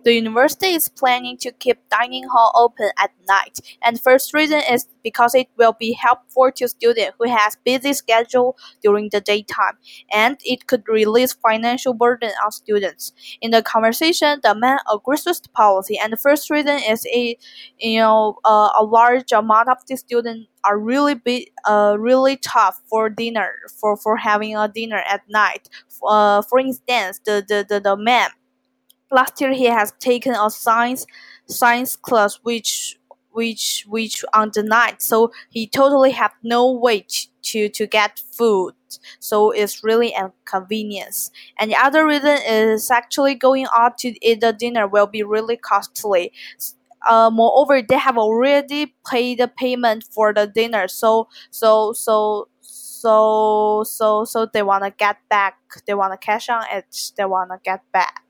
The university is planning to keep dining hall open at night, and first reason is because it will be helpful to students who has busy schedule during the daytime, and it could release financial burden on students. In the conversation, the man agrees with the policy, and the first reason is a large amount of the students are really tough for dinner for having a dinner at night. For instance, the man last year he has taken a science class which on the night, so he totally have no way to get food, so it's really inconvenience. And the other reason is actually going out to eat the dinner will be really costly. Moreover, they have already paid the payment for the dinner, so they wanna get back. They wanna cash on it. They wanna get back.